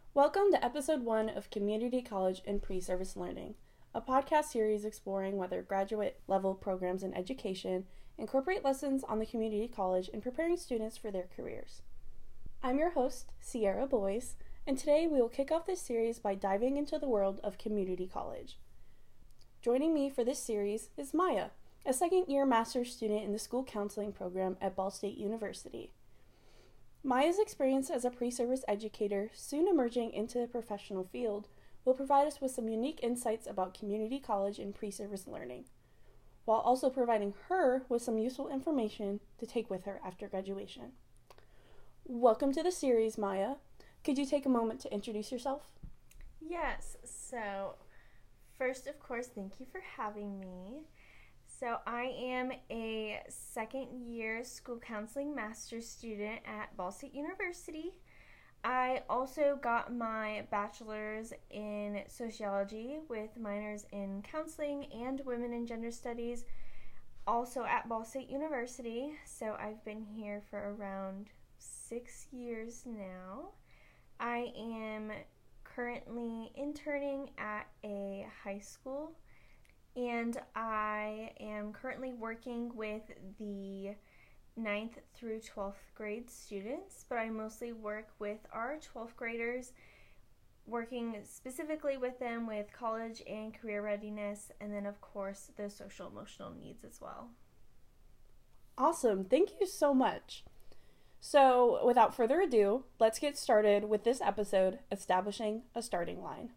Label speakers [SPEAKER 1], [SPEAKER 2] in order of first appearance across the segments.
[SPEAKER 1] Welcome to episode 1 of Community College and Pre-Service Learning, a podcast series exploring whether graduate level programs in education incorporate lessons on the community college in preparing students for their careers. I'm your host, Sierra Boyce, and today we will kick off this series by diving into the world of community college. Joining me for this series is Maya, a second-year master's student in the school counseling program at Ball State University. Maya's experience as a pre-service educator, soon emerging into the professional field, will provide us with some unique insights about community college and pre-service learning, while also providing her with some useful information to take with her after graduation. Welcome to the series, Maya. Could you take a moment to introduce yourself?
[SPEAKER 2] Yes, so first, of course, thank you for having me. So I am a second-year school counseling master's student at Ball State University. I also got my bachelor's in sociology with minors in counseling and women and gender studies, also at Ball State University. So I've been here for around 6 years now. I am currently interning at a high school, and I am currently working with the 9th through 12th grade students, but I mostly work with our 12th graders, working specifically with them with college and career readiness, and then of course the social emotional needs as well.
[SPEAKER 1] Awesome, thank you so much. So without further ado, let's get started with this episode, Establishing a Starting Line.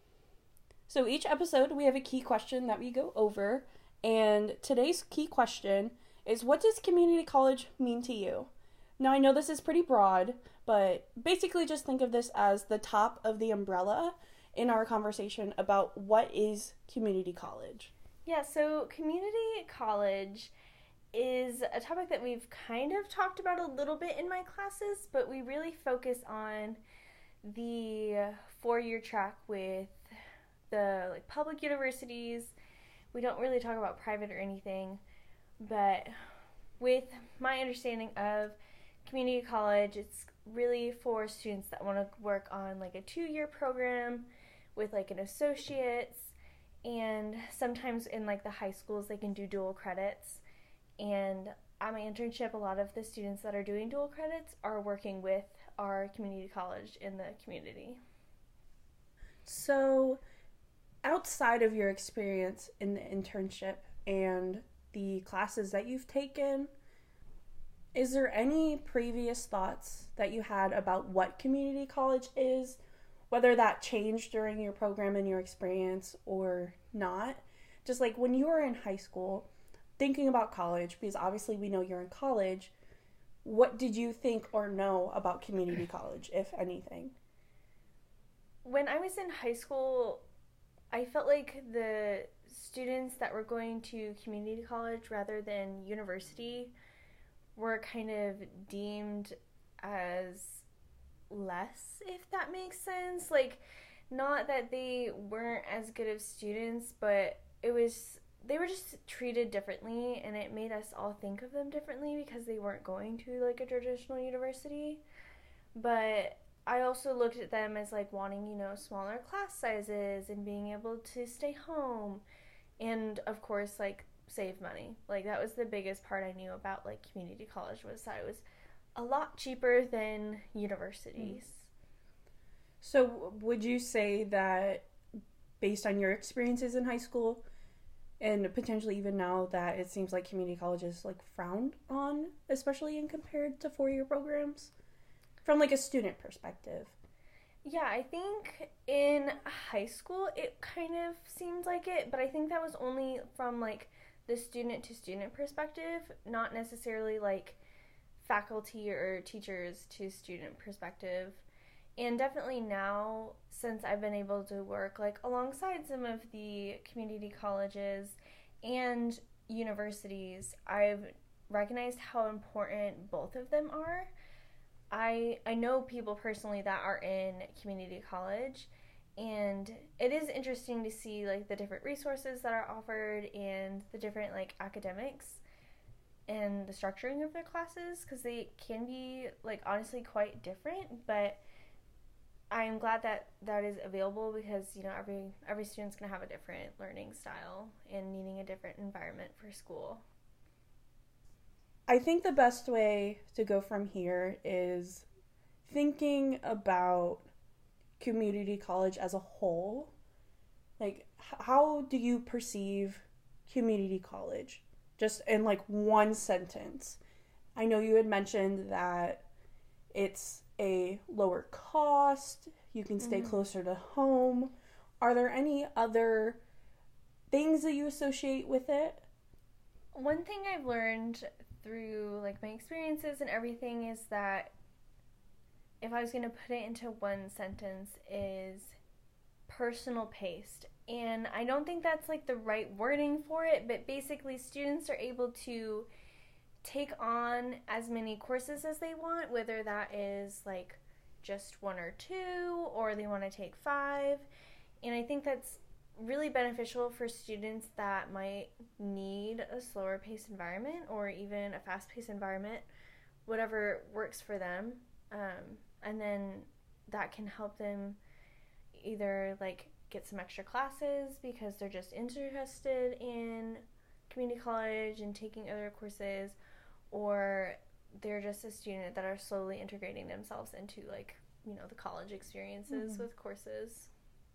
[SPEAKER 1] So each episode we have a key question that we go over, and today's key question is, what does community college mean to you? Now I know this is pretty broad, but basically just think of this as the top of the umbrella in our conversation about what is community college.
[SPEAKER 2] Yeah, so community college is a topic that we've kind of talked about a little bit in my classes, but we really focus on the 4-year track with the public universities. We don't really talk about private or anything, but with my understanding of community college, it's really for students that want to work on a 2-year program with an associate's, and sometimes in the high schools they can do dual credits. And at my internship, a lot of the students that are doing dual credits are working with our community college in the community.
[SPEAKER 1] So outside of your experience in the internship and the classes that you've taken, is there any previous thoughts that you had about what community college is, whether that changed during your program and your experience or not? Just when you were in high school, thinking about college, because obviously we know you're in college, what did you think or know about community college, if anything?
[SPEAKER 2] When I was in high school, I felt like the students that were going to community college rather than university were kind of deemed as less, if that makes sense. Not that they weren't as good of students, but they were just treated differently, and it made us all think of them differently because they weren't going to a traditional university. But I also looked at them as wanting, smaller class sizes and being able to stay home, and of course save money. That was the biggest part I knew about community college, was that it was a lot cheaper than universities.
[SPEAKER 1] So would you say that, based on your experiences in high school and potentially even now, that it seems like community college is frowned on, especially in compared to 4-year programs, from a student perspective?
[SPEAKER 2] Yeah, I think in high school it kind of seemed like it, but I think that was only from the student to student perspective, not necessarily faculty or teachers to student perspective. And definitely now, since I've been able to work alongside some of the community colleges and universities, I've recognized how important both of them are. I know people personally that are in community college, and it is interesting to see the different resources that are offered and the different academics and the structuring of their classes, because they can be honestly quite different, but I'm glad that that is available because, you know, every student's going to have a different learning style and needing a different environment for school.
[SPEAKER 1] I think the best way to go from here is thinking about community college as a whole. Like, how do you perceive community college? Just in like one sentence. I know you had mentioned that it's a lower cost, you can stay closer to home. Are there any other things that you associate with it?
[SPEAKER 2] One thing I've learned through like my experiences and everything is that if I was going to put it into one sentence is personal paced. And I don't think that's like the right wording for it, but basically students are able to take on as many courses as they want, whether that is like just 1 or 2 or they want to take 5. And I think that's really beneficial for students that might need a slower paced environment or even a fast paced environment, whatever works for them. And then that can help them either like get some extra classes because they're just interested in community college and taking other courses, or they're just a student that are slowly integrating themselves into like, you know, the college experiences with courses.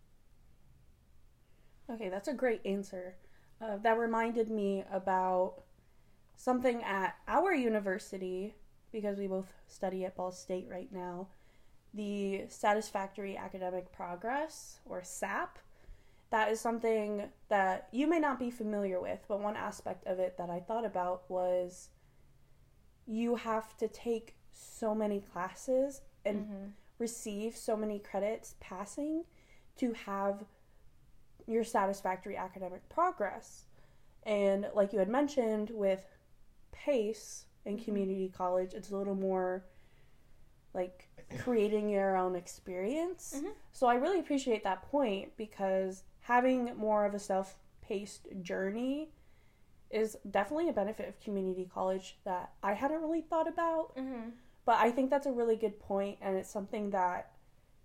[SPEAKER 1] Okay, that's a great answer. That reminded me about something at our university, because we both study at Ball State right now, the Satisfactory Academic Progress, or SAP. That is something that you may not be familiar with, but one aspect of it that I thought about was you have to take so many classes and receive so many credits passing to have your satisfactory academic progress. And like you had mentioned with PACE in community college, it's a little more like creating your own experience. So I really appreciate that point, because having more of a self-paced journey is definitely a benefit of community college that I hadn't really thought about. But I think that's a really good point, and it's something that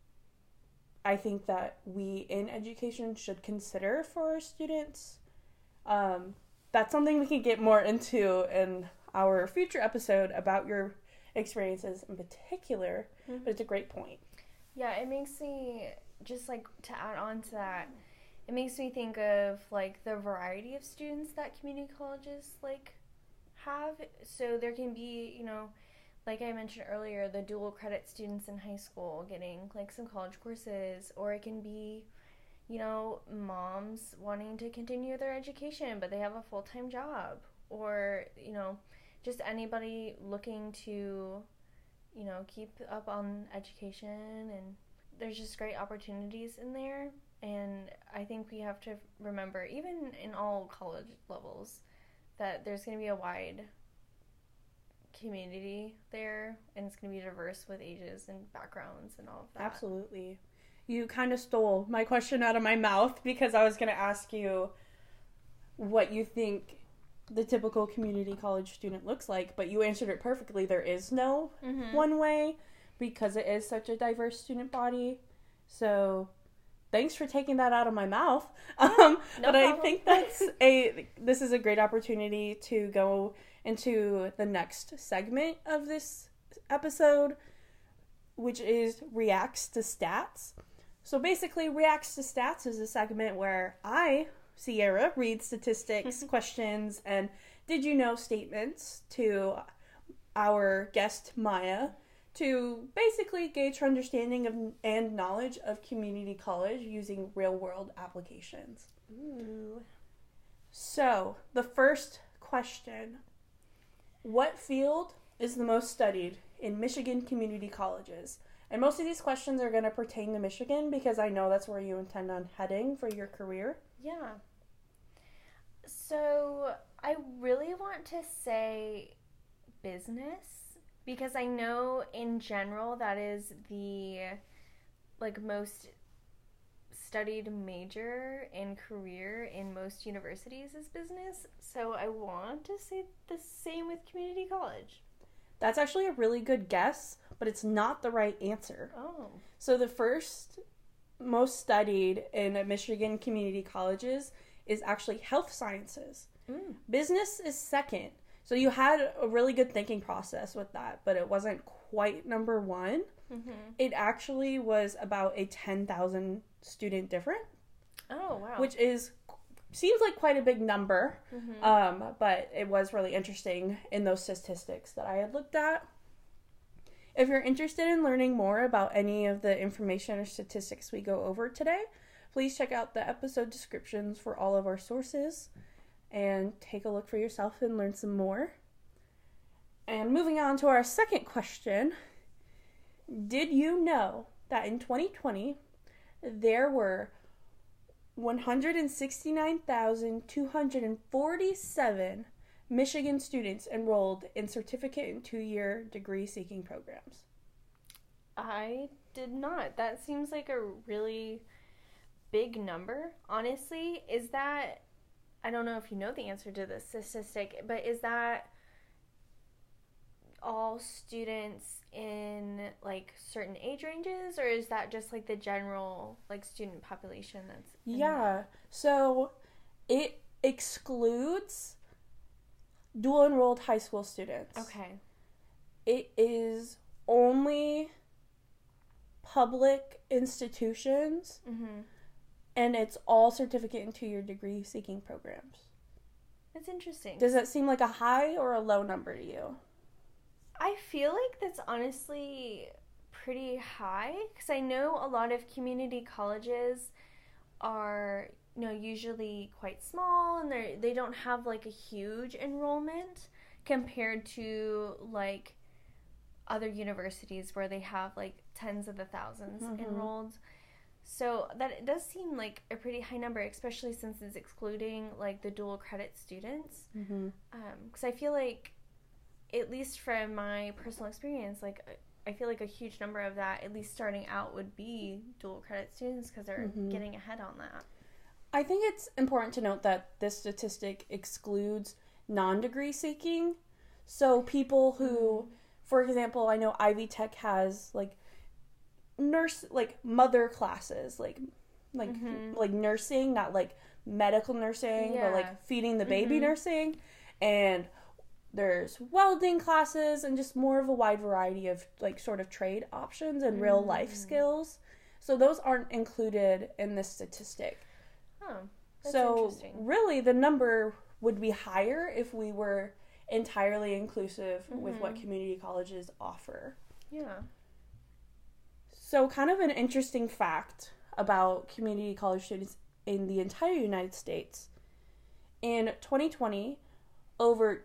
[SPEAKER 1] I think that we in education should consider for our students. That's something we can get more into in our future episode about your experiences in particular, but it's a great point.
[SPEAKER 2] Yeah, it makes me, just like to add on to that, it makes me think of like the variety of students that community colleges like have. So there can be, you know, like I mentioned earlier, the dual credit students in high school getting like some college courses, or it can be, you know, moms wanting to continue their education but they have a full-time job, or, you know, just anybody looking to, you know, keep up on education. And there's just great opportunities in there. And I think we have to remember, even in all college levels, that there's going to be a wide community there, and it's going to be diverse with ages and backgrounds and all of that.
[SPEAKER 1] Absolutely. You kind of stole my question out of my mouth, because I was going to ask you what you think the typical community college student looks like, but you answered it perfectly. There is no one way, because it is such a diverse student body. So thanks for taking that out of my mouth.
[SPEAKER 2] No
[SPEAKER 1] but
[SPEAKER 2] problem.
[SPEAKER 1] I think this is a great opportunity to go into the next segment of this episode, which is Reacts to Stats. So basically, Reacts to Stats is a segment where I, Sierra, read statistics, questions, and did you know statements to our guest, Maya, to basically gauge her understanding of and knowledge of community college using real-world applications.
[SPEAKER 2] Ooh.
[SPEAKER 1] So, the first question: what field is the most studied in Michigan community colleges? And most of these questions are going to pertain to Michigan, because I know that's where you intend on heading for your career.
[SPEAKER 2] Yeah. So I really want to say business, because I know in general that is the like most studied major and career in most universities is business. So I want to say the same with community college.
[SPEAKER 1] That's actually a really good guess, but it's not the right answer.
[SPEAKER 2] Oh.
[SPEAKER 1] So the first most studied in Michigan community colleges is actually health sciences. Business is second. So you had a really good thinking process with that, but it wasn't quite number one. It actually was about a 10,000 student difference.
[SPEAKER 2] Oh, wow.
[SPEAKER 1] Which seems like quite a big number, but it was really interesting in those statistics that I had looked at. If you're interested in learning more about any of the information or statistics we go over today, please check out the episode descriptions for all of our sources and take a look for yourself and learn some more. And moving on to our second question, did you know that in 2020 there were 169,247 Michigan students enrolled in certificate and 2-year degree-seeking programs?
[SPEAKER 2] I did not. That seems like a really big number. Honestly, is that, I don't know if you know the answer to this statistic, but is that all students in like certain age ranges, or is that just like the general like student population that's
[SPEAKER 1] so it excludes dual enrolled high school students.
[SPEAKER 2] Okay.
[SPEAKER 1] It is only public institutions, and it's all certificate and 2-year degree seeking programs.
[SPEAKER 2] That's interesting.
[SPEAKER 1] Does that seem like a high or a low number to you?
[SPEAKER 2] I feel like that's honestly pretty high, because I know a lot of community colleges are, usually quite small, and they don't have like a huge enrollment compared to like other universities where they have like tens of the thousands enrolled. So that it does seem like a pretty high number, especially since it's excluding like the dual credit students. Because I feel like, at least from my personal experience, like I feel like a huge number of that, at least starting out, would be dual credit students because they're getting ahead on that.
[SPEAKER 1] I think it's important to note that this statistic excludes non-degree seeking. So people who, for example, I know Ivy Tech has like mother classes, like nursing, not like medical nursing, but like feeding the baby nursing, and there's welding classes and just more of a wide variety of like sort of trade options and real life skills. So those aren't included in this statistic.
[SPEAKER 2] Oh, that's
[SPEAKER 1] so
[SPEAKER 2] interesting.
[SPEAKER 1] Really the number would be higher if we were entirely inclusive with what community colleges offer.
[SPEAKER 2] Yeah.
[SPEAKER 1] So kind of an interesting fact about community college students in the entire United States. In 2020, over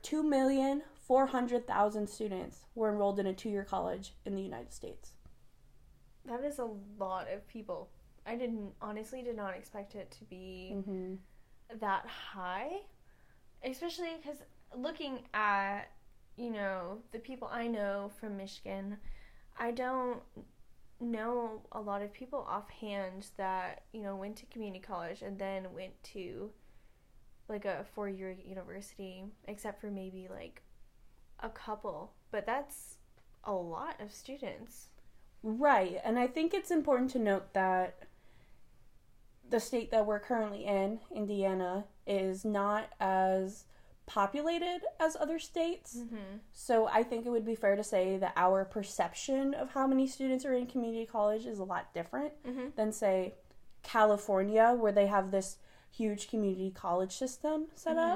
[SPEAKER 1] 2,400,000 students were enrolled in a 2-year college in the United States.
[SPEAKER 2] That is a lot of people. I did not expect it to be that high, especially because looking at, the people I know from Michigan, I don't know a lot of people offhand that, went to community college and then went to like a 4-year university, except for maybe like a couple. But that's a lot of students.
[SPEAKER 1] Right, and I think it's important to note that the state that we're currently in, Indiana, is not as populated as other states. So I think it would be fair to say that our perception of how many students are in community college is a lot different than, say, California, where they have this huge community college system set up.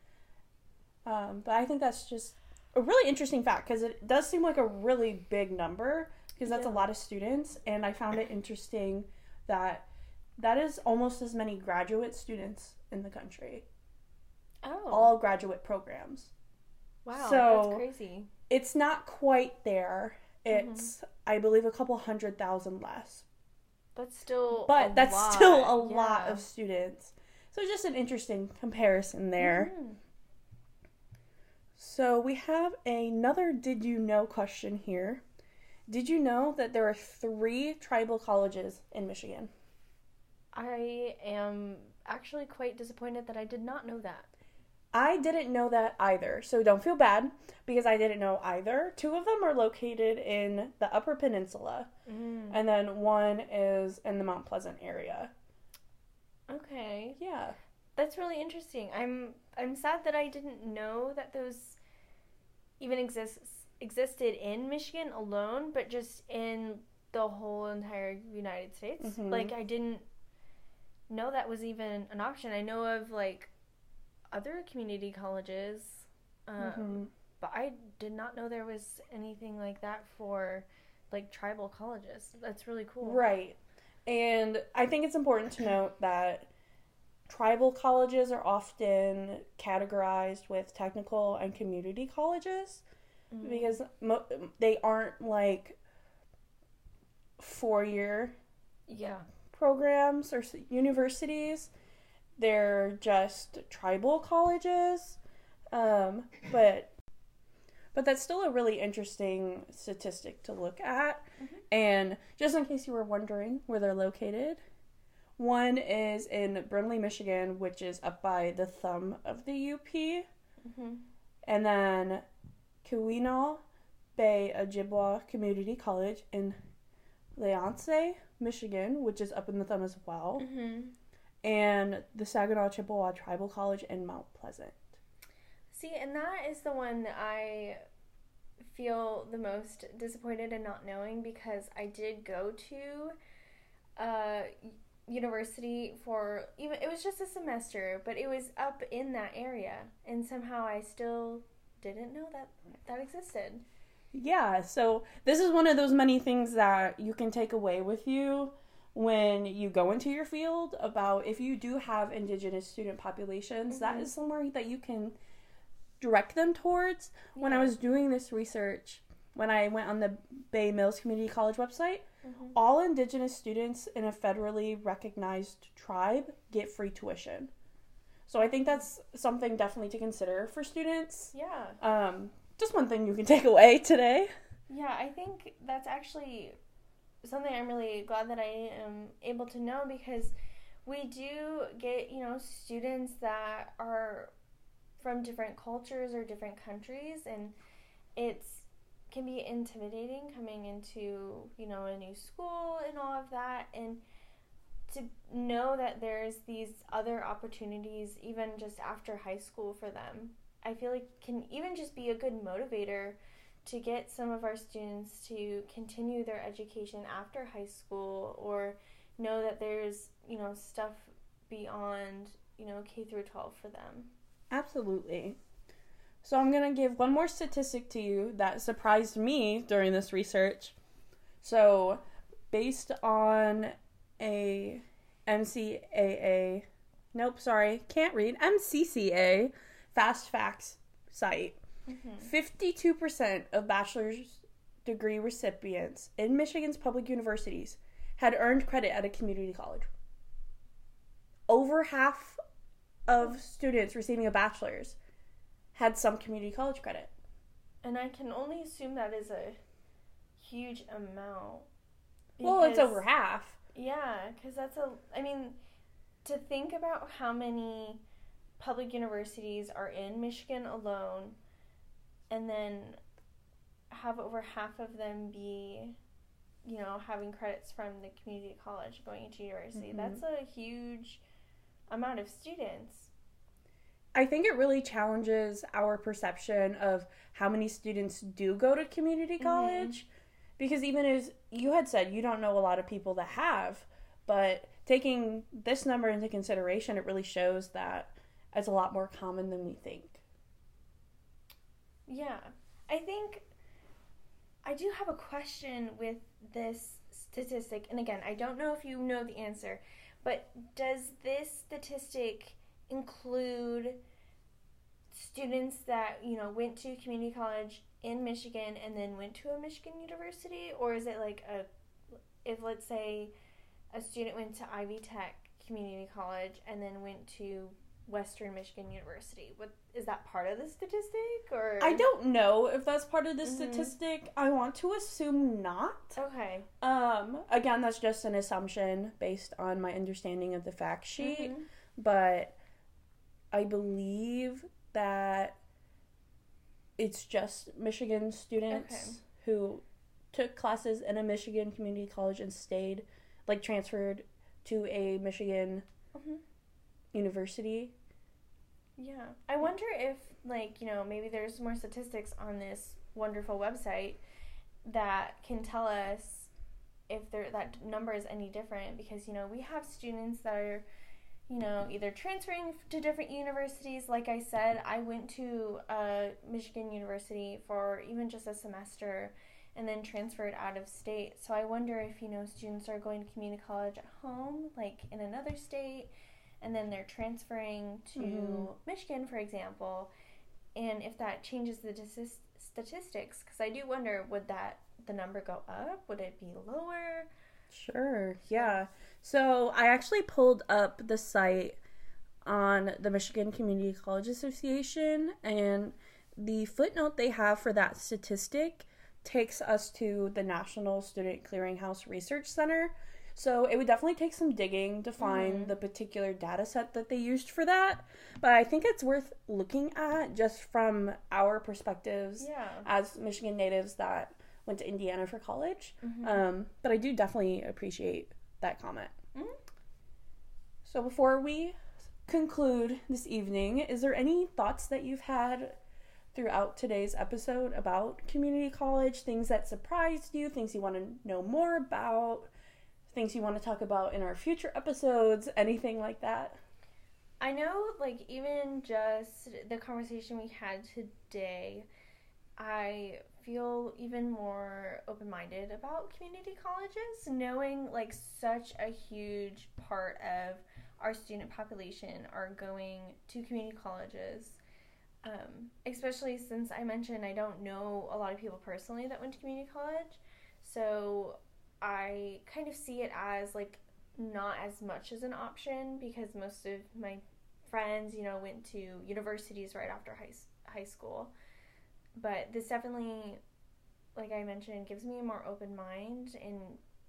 [SPEAKER 1] But I think that's just a really interesting fact, because it does seem like a really big number, because that's a lot of students, and I found it interesting that is almost as many graduate students in the country.
[SPEAKER 2] Oh.
[SPEAKER 1] All graduate programs.
[SPEAKER 2] Wow,
[SPEAKER 1] so
[SPEAKER 2] that's crazy.
[SPEAKER 1] It's not quite there. It's, I believe, a couple 100,000 less.
[SPEAKER 2] That's still
[SPEAKER 1] still a lot of students. So just an interesting comparison there. So we have another did you know question here. Did you know that there are 3 tribal colleges in Michigan?
[SPEAKER 2] I am actually quite disappointed that I did not know that.
[SPEAKER 1] I didn't know that either, so don't feel bad because I didn't know either. 2 of them are located in the Upper Peninsula, and then one is in the Mount Pleasant area.
[SPEAKER 2] Okay.
[SPEAKER 1] Yeah.
[SPEAKER 2] That's really interesting. I'm sad that I didn't know that those even existed in Michigan alone, but just in the whole entire United States.
[SPEAKER 1] Mm-hmm.
[SPEAKER 2] Like, I didn't know that was even an option. I know of, like, other community colleges, but I did not know there was anything like that for, like, tribal colleges. That's really cool.
[SPEAKER 1] Right. And I think it's important to note that tribal colleges are often categorized with technical and community colleges because they aren't like 4-year programs or universities. They're just tribal colleges. But that's still a really interesting statistic to look at. And just in case you were wondering where they're located, one is in Brimley, Michigan, which is up by the thumb of the UP. And then Keweenaw Bay Ojibwa Community College in Leonce, Michigan, which is up in the thumb as well. And the Saginaw Chippewa Tribal College in Mount Pleasant.
[SPEAKER 2] See, and that is the one that I feel the most disappointed in not knowing, because I did go to university for it was just a semester, but it was up in that area, and somehow I still didn't know that existed.
[SPEAKER 1] Yeah, so this is one of those many things that you can take away with you when you go into your field about if you do have Indigenous student populations, that is somewhere that you can direct them towards. When I was doing this research, when I went on the Bay Mills Community College website, all Indigenous students in a federally recognized tribe get free tuition. So I think that's something definitely to consider for students.
[SPEAKER 2] Yeah.
[SPEAKER 1] Just one thing you can take away today.
[SPEAKER 2] Yeah, I think that's actually something I'm really glad that I am able to know, because we do get, students that are from different cultures or different countries, and can be intimidating coming into, a new school and all of that, and to know that there's these other opportunities even just after high school for them, I feel like can even just be a good motivator to get some of our students to continue their education after high school, or know that there's, stuff beyond, K through 12 for them.
[SPEAKER 1] Absolutely. So I'm going to give one more statistic to you that surprised me during this research. So based on a MCCA Fast Facts site, 52% of bachelor's degree recipients in Michigan's public universities had earned credit at a community college. Over half of students receiving a bachelor's had some community college credit.
[SPEAKER 2] And I can only assume that is a huge amount.
[SPEAKER 1] Well, it's over half.
[SPEAKER 2] Yeah, because to think about how many public universities are in Michigan alone, and then have over half of them be, having credits from the community college going into university. That's a huge amount of students.
[SPEAKER 1] I think it really challenges our perception of how many students do go to community college, because even as you had said, you don't know a lot of people that have, but taking this number into consideration, it really shows that it's a lot more common than we think.
[SPEAKER 2] Yeah. I think I do have a question with this statistic, and again, I don't know if you know the answer, but does this statistic include students that, went to community college in Michigan and then went to a Michigan university? Or is it like if let's say a student went to Ivy Tech Community College and then went to Western Michigan University, is that part of the statistic? Or
[SPEAKER 1] I don't know if that's part of the statistic. I want to assume not.
[SPEAKER 2] Okay.
[SPEAKER 1] Again, that's just an assumption based on my understanding of the fact sheet, but I believe that it's just Michigan students who took classes in a Michigan community college and stayed, like, transferred to a Michigan university.
[SPEAKER 2] Yeah. I wonder if, like, you know, maybe there's more statistics on this wonderful website that can tell us if that number is any different, because, you know, we have students that are, you know, either transferring to different universities. Like I said, I went to a Michigan university for even just a semester and then transferred out of state. So I wonder if, you know, students are going to community college at home, like in another state, and then they're transferring to Michigan, for example, and if that changes the statistics, because I do wonder, would the number go up? Would it be lower?
[SPEAKER 1] Sure, yeah. So I actually pulled up the site on the Michigan Community College Association, and the footnote they have for that statistic takes us to the National Student Clearinghouse Research Center. So it would definitely take some digging to find the particular data set that they used for that. But I think it's worth looking at just from our perspectives as Michigan natives that went to Indiana for college. But I do definitely appreciate that comment. So before we conclude this evening, is there any thoughts that you've had throughout today's episode about community college, things that surprised you, things you want to know more about, things you want to talk about in our future episodes, anything like that?
[SPEAKER 2] I know, like, even just the conversation we had today, I feel even more open-minded about community colleges, knowing, like, such a huge part of our student population are going to community colleges, especially since I mentioned I don't know a lot of people personally that went to community college, so I kind of see it as, like, not as much as an option, because most of my friends, you know, went to universities right after high school. But this definitely, like I mentioned, gives me a more open mind, and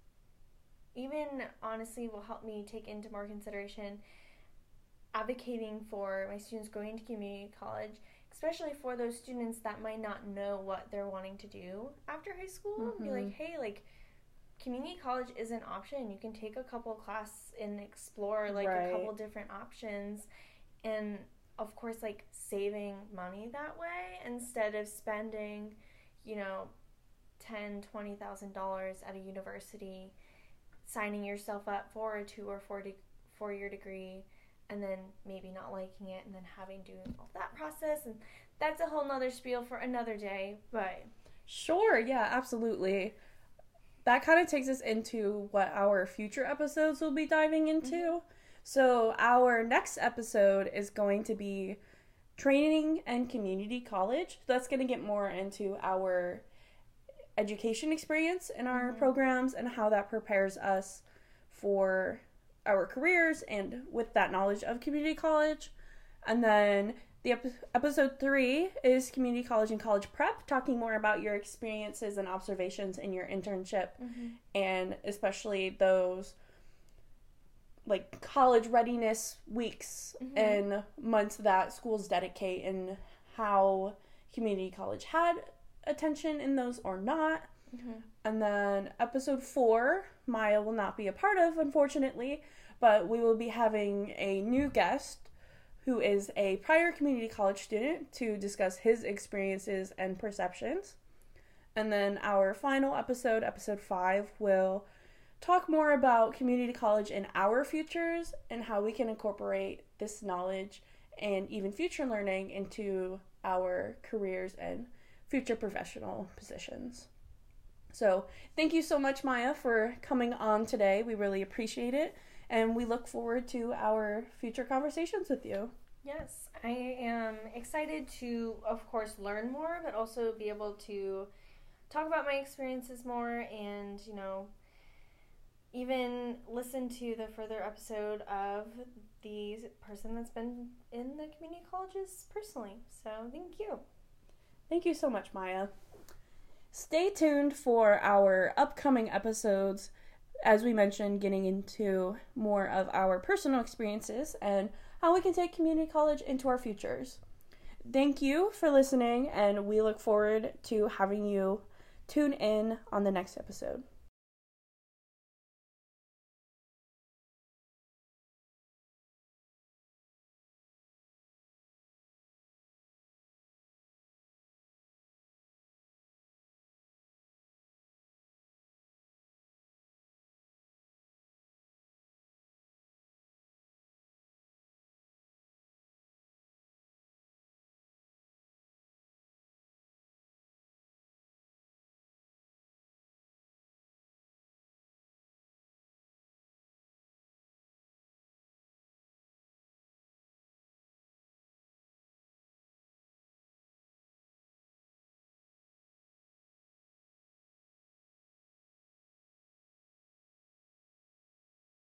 [SPEAKER 2] even honestly will help me take into more consideration advocating for my students going to community college, especially for those students that might not know what they're wanting to do after high school. Be like, hey, like, community college is an option. You can take a couple classes and explore, like, a couple different options, and of course, like, saving money that way instead of spending, you know, $10,000-$20,000 at a university, signing yourself up for a 2 or 4-year degree, and then maybe not liking it, and then having to do all that process. And that's a whole nother spiel for another day. But
[SPEAKER 1] sure, yeah, absolutely. That kind of takes us into what our future episodes will be diving into. So our next episode is going to be training and community college. That's going to get more into our education experience in our programs and how that prepares us for our careers and with that knowledge of community college. And then the episode 3 is community college and college prep, talking more about your experiences and observations in your internship, and especially those, like, college readiness weeks and months that schools dedicate, and how community college had attention in those or not. And then episode 4, Maya will not be a part of, unfortunately, but we will be having a new guest who is a prior community college student to discuss his experiences and perceptions. And then our final episode, episode 5, will talk more about community college in our futures and how we can incorporate this knowledge and even future learning into our careers and future professional positions. So thank you so much, Maya, for coming on today. We really appreciate it, and we look forward to our future conversations with you.
[SPEAKER 2] Yes, I am excited to, of course, learn more, but also be able to talk about my experiences more, and, you know, even listen to the further episode of the person that's been in the community colleges personally. So thank you.
[SPEAKER 1] Thank you so much, Maya. Stay tuned for our upcoming episodes, as we mentioned, getting into more of our personal experiences and how we can take community college into our futures. Thank you for listening, and we look forward to having you tune in on the next episode.